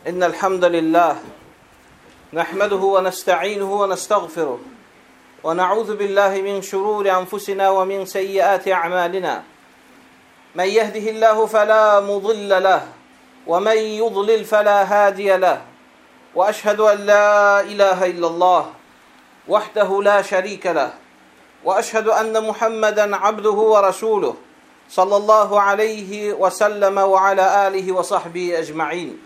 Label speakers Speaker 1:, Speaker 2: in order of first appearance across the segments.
Speaker 1: إن الحمد لله نحمده ونستعينه ونستغفره ونعوذ بالله من شرور أنفسنا ومن سيئات أعمالنا من يهده الله فلا مضل له ومن يضلل فلا هادي له وأشهد أن لا إله إلا الله وحده لا شريك له وأشهد أن محمدا عبده ورسوله صلى الله عليه وسلم وعلى آله وصحبه أجمعين.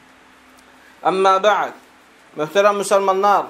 Speaker 1: Əmmə bə'd, möhtərəm müsəlmanlar,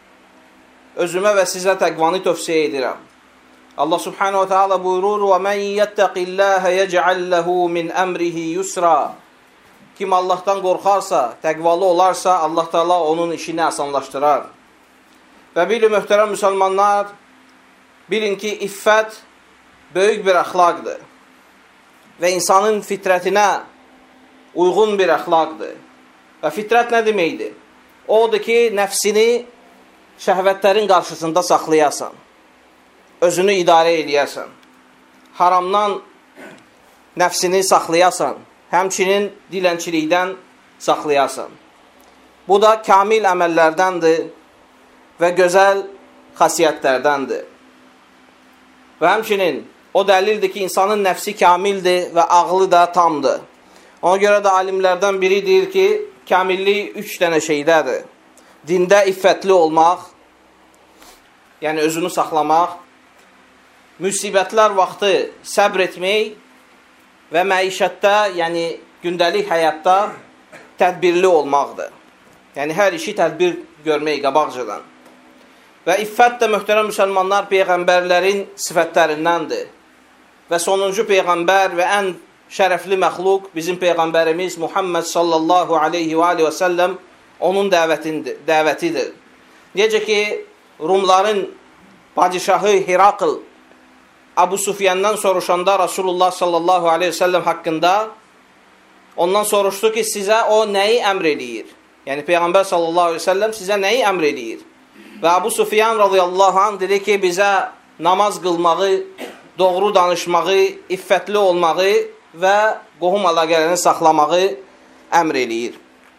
Speaker 1: özümə və sizə təqvanı tövsiyə edirəm. Allah subhanahu wa ta'ala buyurur: وَمَنْ يَتَّقِ اللّٰهَ يَجْعَلْ لَهُ مِنْ أَمْرِهِ يُسْرًا. Kim Allahdan qorxarsa, təqvalı olarsa, Allah Taala onun işini asanlaşdırar. Və bilin, möhtərəm müsəlmanlar, bilin ki, iffət böyük bir əxlaqdır və insanın fitrətinə uyğun bir əxlaqdır. Və fitrət nə deməkdir? Odur ki, nəfsini şəhvətlərin qarşısında saxlayasan, özünü idarə edəyəsən, haramdan nəfsini saxlayasan, həmçinin dilənçilikdən saxlayasan. Bu da kamil əməllərdəndir və gözəl xasiyyətlərdəndir. Və həmçinin o dəlildir ki, insanın nəfsi kamildir və ağlı da tamdır. Ona görə də alimlərdən biri deyir ki, kamillik 3 dənə şeydədir. Dində iffətli olmaq, yəni özünü saxlamaq, müsibətlər vaxtı səbr etmək və məişətdə, yəni gündəlik həyatda tədbirli olmaqdır. Yəni hər işi tədbir görmək qabaqcadan. Və iffət də, möhtərəm müsəlmanlar, peyğəmbərlərin sifətlərindəndir. Və sonuncu peyğəmbər və ən şərəfli məxluq bizim peyğəmbərimiz Muhammed sallallahu aleyhi və aleyhi və səlləm onun dəvətidir. Necə ki, Rumların padişahı Hirakl Abu Sufyandan soruşanda Rasulullah sallallahu aleyhi və səlləm haqqında ondan soruşdu ki, sizə o nəyi əmr eləyir? Yəni, Peyğəmbər sallallahu aleyhi və səlləm sizə nəyi əmr eləyir? Və Abu Sufyan radiyallahu anh dedi ki, bizə namaz qılmağı, doğru danışmağı, iffətli olmağı və qohum əlaqələrini saxlamağı əmr eləyir.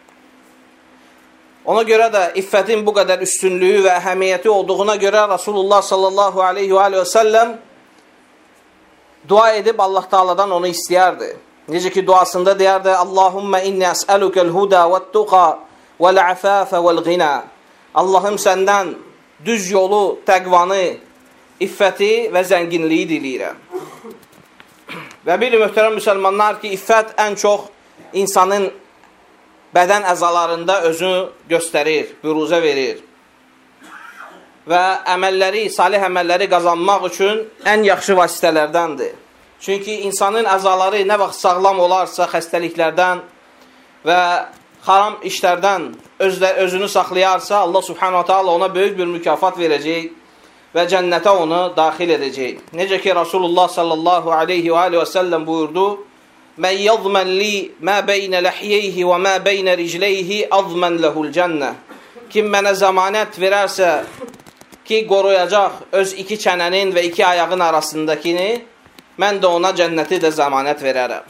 Speaker 1: Ona görə də iffətin bu qədər üstünlüyü və əhəmiyyəti olduğuna görə Rasulullah sallallahu aleyhi və səlləm dua edib Allah Taala'dan onu istəyərdi. Necə ki, duasında deyərdi: Allahumma inni əs'əlukəl huda vət-tuqa vəl-əfafə vəl-ğina. Allahım, səndən düz yolu, təqvanı, iffəti və zənginliyi diləyirəm. Və bilin, möhtərəm müsəlmanlar ki, iffət ən çox insanın bədən əzalarında özünü göstərir, büruzə verir. Və əməlləri, salih əməlləri qazanmaq üçün ən yaxşı vasitələrdəndir. Çünki insanın əzaları nə vaxt sağlam olarsa, xəstəliklərdən və haram işlərdən özünü saxlayarsa, Allah subhanahu wa ta'ala ona böyük bir mükafat verəcək və cənnətə onu daxil edəcək. Necə ki, Rasulullah sallallahu aleyhi və səlləm buyurdu: Mən yadmən li mə beynə ləhiyyeyhi və mə beynə ricleyhi azmən ləhul cənnə. Kim mənə zəmanət verərsə ki, qoruyacaq öz 2 çənənin və 2 ayağın arasındakini, mən də ona cənnəti də zəmanət verərəm.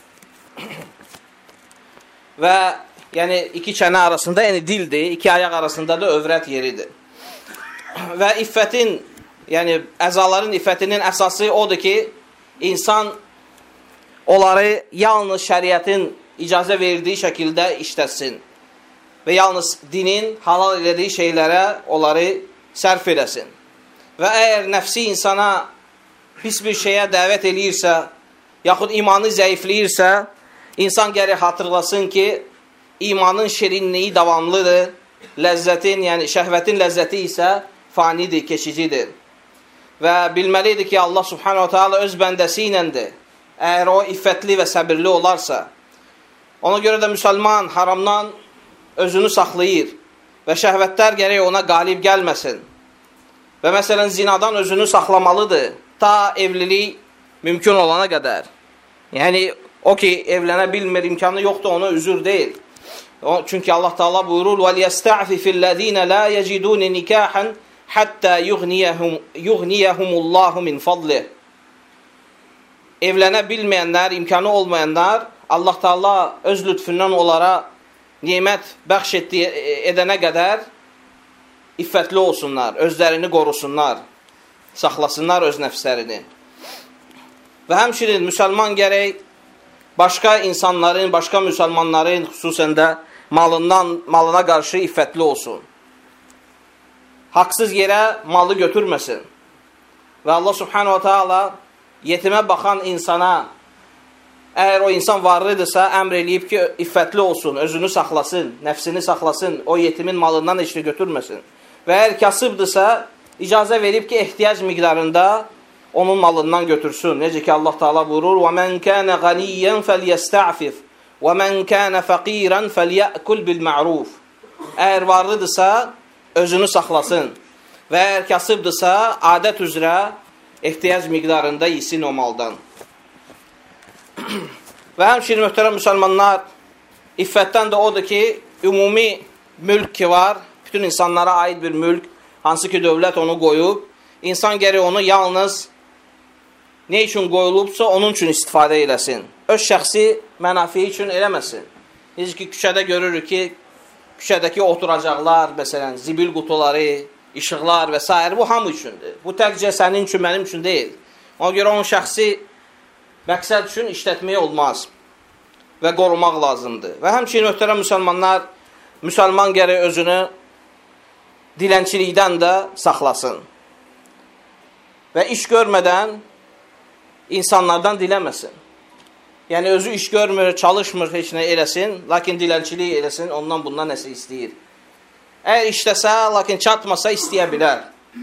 Speaker 1: Və yəni 2 çənə arasında, yəni dildir, 2 ayaq arasında da övrət yeridir. Və iffətin, yəni əzaların iffətinin əsası odur ki, insan onları yalnız şəriətin icazə verdiyi şəkildə işləsin və yalnız dinin halal elədiyi şeylərə onları sərf eləsin. Və əgər nəfsi insana pis bir şeyə dəvət eləyirsə, yaxud imanı zəifləyirsə, insan gərək hatırlasın ki, imanın şirinliyi davamlıdır, ləzzətin, yəni şəhvətin ləzzəti isə fanidir, keçicidir. Və bilməlidir ki, Allah subhanahu wa ta'ala öz bəndəsi iləndir. Əgər o iffətli və səbirli olarsa, ona görə də müsəlman haramdan özünü saxlayır və şəhvətlər gərək ona qalib gəlməsin. Və məsələn, zinadan özünü saxlamalıdır, ta evlilik mümkün olana qədər. Yəni, o ki, evlənə bilmir, imkanı yoxdur, ona üzür deyil. Çünki Allah Taala buyurur: وَلْيَسْتَعْفِفِ الَّذ۪ينَ لَا يَجِدُونَ نِكَاحًا حَتَّى يُغْنِيَهُمُ اللّٰهُ مِنْ فَضْلِهِ. Evlənə bilməyənlər, imkanı olmayanlar, Allah Taala öz lütfündən onlara nimət bəxş edənə qədər iffətli olsunlar, özlərini qorusunlar, saxlasınlar öz nəfslərini. Və həmçinin müsəlman gərək başqa insanların, başqa müsəlmanların xüsusən də malına qarşı iffətli olsun. Haqsız yerə malı götürməsin. Və Allah subhanahu wa ta'ala yetimə baxan insana, əgər o insan varlıdırsa, əmr eləyib ki, iffətli olsun, özünü saxlasın, nəfsini saxlasın, o yetimin malından heç də götürməsin. Və əgər kasıbdırsa, icazə verib ki, ehtiyac miqdarında onun malından götürsün. Necə ki, Allah Teala buyurur, وَمَنْ كَانَ غَنِيًّا فَلْيَسْتَعْفِفْ وَمَنْ كَانَ فَقِيرًا فَلْيَأْكُلْ بِالْمَعْرُوفِ. Əgər varlıdırsa, özünü saxlasın. Və əgər kasıbdırsa, adət üzrə ehtiyac miqdarında yesin o maldan. Və həmçinin möhtərəm müsəlmanlar, iffətdən də odur ki, ümumi mülk ki var, bütün insanlara aid bir mülk, hansı ki dövlət onu qoyub, insan gərək onu yalnız nə üçün qoyulubsa, onun üçün istifadə eləsin. Öz şəxsi mənafiyi üçün eləməsin. Necə ki, küçədə görürük ki, küçədəki oturacaqlar, məsələn, zibil qutuları, işıqlar və s. bu hamı üçündür. Bu təkcə sənin üçün, mənim üçün deyil. Ona görə onun şəxsi məqsəd üçün işlətmək olmaz və qorumaq lazımdır. Və həmçinin möhtərəm müsəlmanlar, müsəlman gərək özünü dilənçilikdən də saxlasın. Və iş görmədən insanlardan diləməsin. Yəni, özü iş görmür, çalışmır, heç nə eləsin, lakin dilənçilik eləsin, ondan bundan nəsə istəyir. Əgər işləsə, lakin çatmasa, istəyə bilər.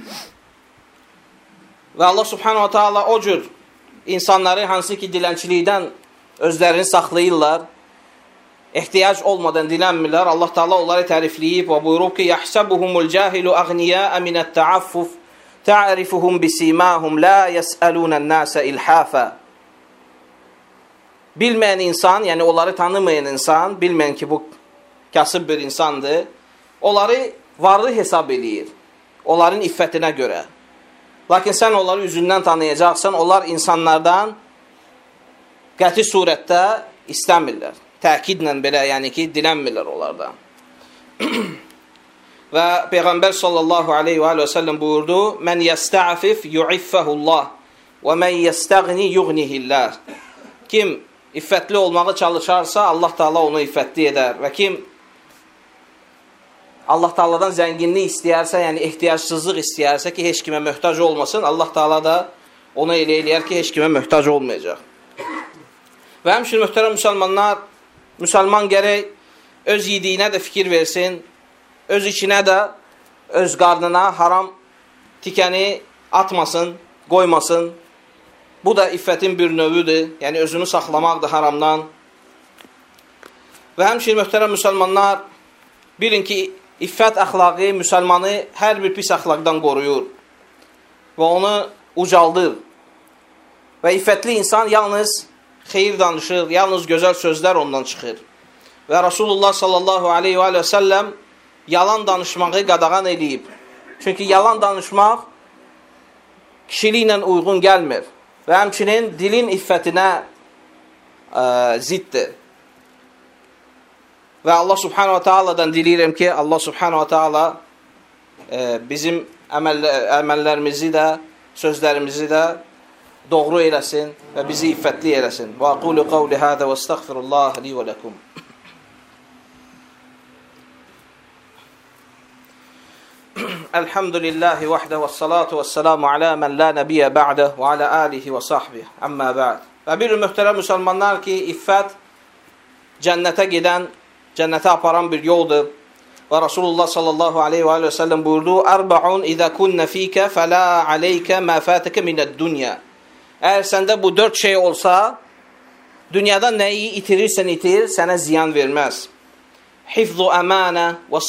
Speaker 1: Və Allah subhanahu wa ta'ala o cür insanları hansı ki dilənçilikdən özlərini saxlayırlar, ehtiyac olmadan dilənmirlər, Allah Teala onları tərifləyib və buyurub ki, يَحْسَبُهُمُ الْجَاهِلُ أَغْنِيَاءَ مِنَ التَّعَفُّفِ تَعْرِفُهُمْ بِسِيمَاهُمْ لَا يَسْأَلُونَ النَّاسَ إِلْحَافًا. Bilməyən insan, yəni onları tanımayan insan, bilməyən ki, bu kasıb bir insandır, onları varlı hesab eləyir, onların iffətinə görə. Lakin sən onları üzündən tanıyacaqsan, onlar insanlardan qəti surətdə istəmirlər. Təkidlə belə, yəni ki, dilənmirlər onlardan. Və Peyğəmbər sallallahu aleyhi və səlləm buyurdu, Mən yəstə'afif yu'iffəhullah və mən yəstəğni yuğnihillah. Kim iffətli olmağı çalışarsa, Allah Teala onu iffətli edər. Və kim Allah Teala'dan zənginlik istəyərsə, yəni ehtiyacsızlıq istəyərsə ki, heç kimə möhtac olmasın, Allah Teala da onu elə eləyər ki, heç kimə möhtac olmayacaq. Və həmçinin möhtərəm müsəlmanlar, müsəlman gərək öz yediyinə də fikir versin, öz içinə də, öz qarnına haram tikəni atmasın, qoymasın. Bu da iffətin bir növüdür, yəni özünü saxlamaqdır haramdan. Və həmçinin möhtərəm müsəlmanlar, bilin ki, iffət əxlaqı müsəlmanı hər bir pis əxlaqdan qoruyur və onu ucaldır. Və iffətli insan yalnız xeyir danışır, yalnız gözəl sözlər ondan çıxır. Və Rasulullah sallallahu aleyhi və səlləm yalan danışmağı qadağan edib. Çünki yalan danışmaq kişiliklə uyğun gəlmir və həmçinin dilin iffətinə ziddir. Və Allah subhanahu wa ta'ala'dan diləyirəm ki, Allah subhanahu wa ta'ala bizim əməllərimizi də, sözlərimizi də doğru eləsin və bizi iffətli eləsin. Və aqulu qavli hədə və estəğfirullah li və ləkum. Elhamdülillahi vahdə və salatu və selamu alə mən la nəbiyyə bə'də və alə alihi və sahbih. Əmmə bə'd. Və bir mühtərəm müsəlmanlar ki, iffət cənnətə gedən, cənnətə aparan bir yoldur. Və Rasulullah sallallahu aleyhi və səlləm buyurdu, Ərba'un izə kunnə fikə fələ aleykə mə fətəkə minəd dünya. Əgər səndə bu 4 şey olsa, dünyada nəyi itirirsən itir, sənə ziyan verməz. Hifzu əmanə və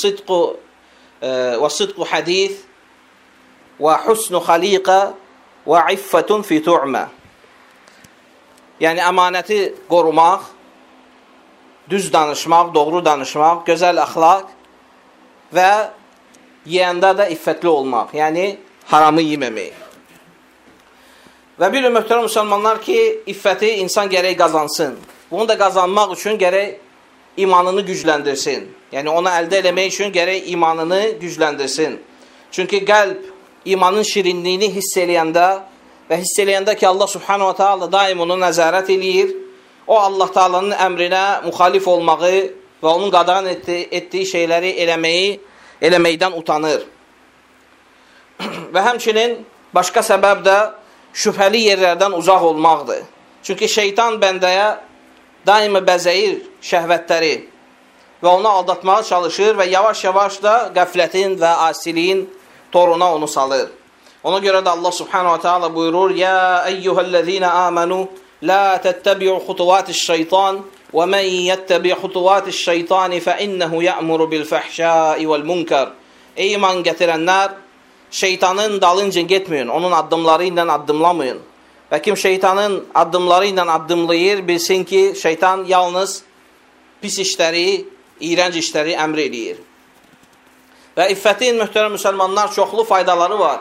Speaker 1: sidqu hadith və husnu xaliqə və iffətun fi tu'mə. Yəni, əmanəti qorumaq, düz danışmaq, doğru danışmaq, gözəl əxlaq və yeyəndə də iffətli olmaq, yəni haramı yeməmək. Və bir möhtərəm müsəlmanlar ki, iffəti insan gərək qazansın. Bunu da qazanmaq üçün gərək imanını gücləndirsin. Yəni, onu əldə eləmək üçün gərək imanını gücləndirsin. Çünki qəlb imanın şirinliyini hiss eləyəndə və hiss eləyəndə ki, Allah subhanahu wa ta'ala daim onu nəzarət eləyir, o Allah ta'alanın əmrinə müxalif olmağı və onun qadağan etdiyi şeyləri eləməkdən utanır. Və həmçinin başqa səbəb də şübhəli yerlərdən uzaq olmaqdır. Çünki şeytan bəndəyə daima bəzəyir şəhvətləri və onu aldatmağa çalışır və yavaş-yavaş da qəflətin və asiliyin toruna onu salır. Ona görə də Allah subhanahu wa ta'ala buyurur: "Ya eyyuhellezine amanu la tettabi'u xutuvatiş-şeytan ve men yettabi' xutuvatiş-şeytani fe innehu ya'muru bil-fahşai vel-munkar." Ey iman gətirənlər, şeytanın dalınca getməyin, onun addımları ilə addımlamayın. Və kim şeytanın addımları ilə addımlayır, bilsin ki, şeytan yalnız pis işləri, iğrənc işləri əmr eləyir. Və iffətin, möhtərəm müsəlmanlar, çoxlu faydaları var.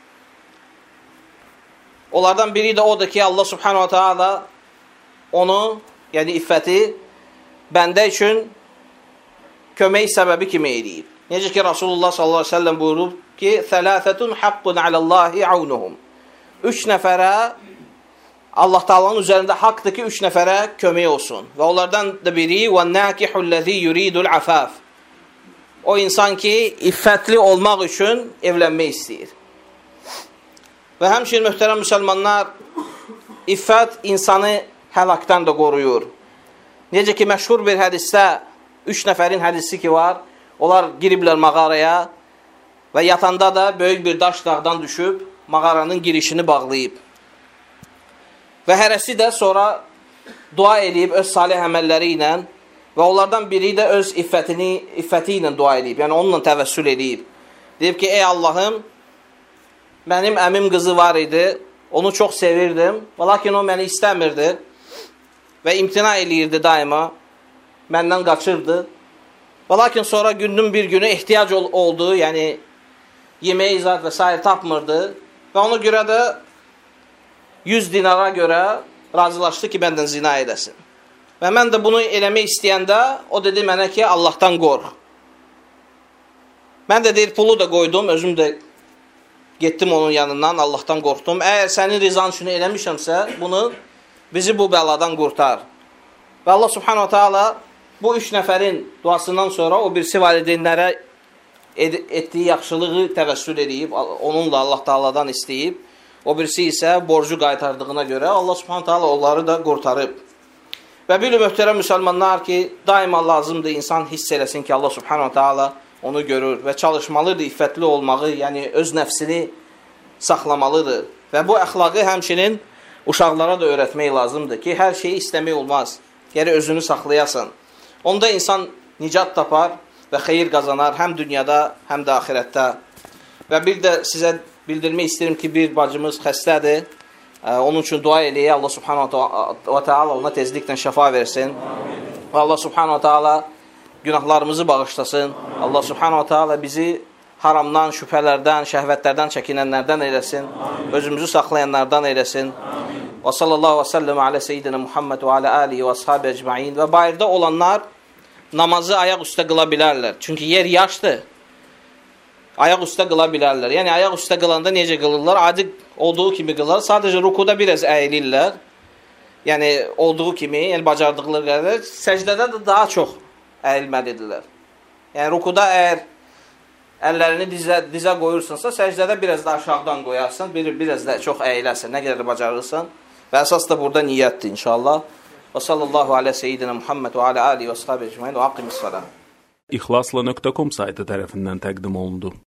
Speaker 1: Onlardan biri də odur ki, Allah subhanahu wa ta'ala onu, yəni iffəti, bəndə üçün kömək səbəbi kimi eləyib. Necə ki, Rasulullah sallallahu aleyhi ve sellem buyurub ki, "Thəlâfətun haqqun aləllahi avnuhum." 3 nəfərə, Allah Taala'nın üzərində haqqdır ki, 3 nəfərə kömək olsun. Və onlardan da biri وَالنَّاكِحُ الَّذ۪ي يُرِيدُ الْعَفَافِ. O insan ki, iffətli olmaq üçün evlənmək istəyir. Və həmçinin möhtərəm müsəlmanlar, iffət insanı həlakdan da qoruyur. Necə ki, məşhur bir hədisdə 3 nəfərin hədisi ki var, onlar giriblər mağaraya və yatanda da böyük bir daş dağdan düşüb, mağaranın girişini bağlayıb. Və hərəsi də sonra dua eləyib öz salih əməlləri ilə və onlardan biri də öz iffəti ilə dua eləyib, yəni onunla təvəssül eləyib. Deyib ki, ey Allahım, mənim əmim qızı var idi, onu çox sevirdim, lakin o məni istəmirdi və imtina eləyirdi daima, məndən qaçırdı. Lakin sonra gündün bir günü ehtiyac oldu, yəni yeməyə izad və s. tapmırdı və ona görə də 100 dinara görə razılaşdı ki, məndən zina edəsin. Və mən də bunu eləmək istəyəndə, o dedi mənə ki, Allahdan qorx. Mən də deyir, pulu da qoydum, özüm də getdim onun yanından, Allahdan qorxdum. Əgər sənin rizan üçün eləmişəmsə, bunu bizi bu bəladan qurtar. Və Allah subhanahu ta'ala bu 3 nəfərin duasından sonra o birisi valideynlərə etdiyi yaxşılığı təvəssül edib, onunla Allah Taala'dan istəyib, o birisi isə borcu qaytardığına görə Allah subhanahu ta'ala onları da qurtarıb. Və bir möhtərəm müsəlmanlar ki, daima lazımdır insan hiss eləsin ki, Allah subhanahu ta'ala onu görür və çalışmalıdır iffətli olmağı, yəni öz nəfsini saxlamalıdır. Və bu əxlaqı həmçinin uşaqlara da öyrətmək lazımdır ki, hər şeyi istəmək olmaz. Gərək özünü saxlayasan. Onda insan nicat tapar və xeyir qazanar həm dünyada, həm də axirətdə. Və bir də sizə bildirmək istəyirəm ki, bir bacımız xəstədir. Onun üçün dua eləyək. Allah subhanahu wa ta'ala ona tezliklə şəfa versin. Və Allah subhanahu wa ta'ala günahlarımızı bağışlasın. Allah subhanahu wa ta'ala bizi haramdan, şübhələrdən, şəhvətlərdən çəkinənlərdən eləsin. Özümüzü saxlayanlardan eləsin. Və sallallahu və səlləm alə seyyidina Muhammed və alə alihi və ashabi əcmain. Və bayırda olanlar namazı ayaq üstə qıla bilərlər. Çünki yer yaşdır. Ayaq üstə qıla bilərlər. Yəni, ayaq üstə qılanda necə qılırlar? Adi olduğu kimi qılırlar. Sadəcə rukuda biraz əyilirlər. Yəni, olduğu kimi, yəni bacardıqları qədər. Səcdədə də daha çox əyilməlidirlər. Yəni, rukuda əgər əllərini dizə qoyursunsa, səcdədə biraz da aşağıdan qoyarsan, biraz da çox əyilərsən, nə qədər bacarırsan. Və əsas da burada niyyətdir, inşallah. Və sallallahu alə seyyidina Muhammed və alə alihi və ashabi ecmaîn və aqimis salat.
Speaker 2: İxlasla.com saytı tərəfindən təqdim olundu.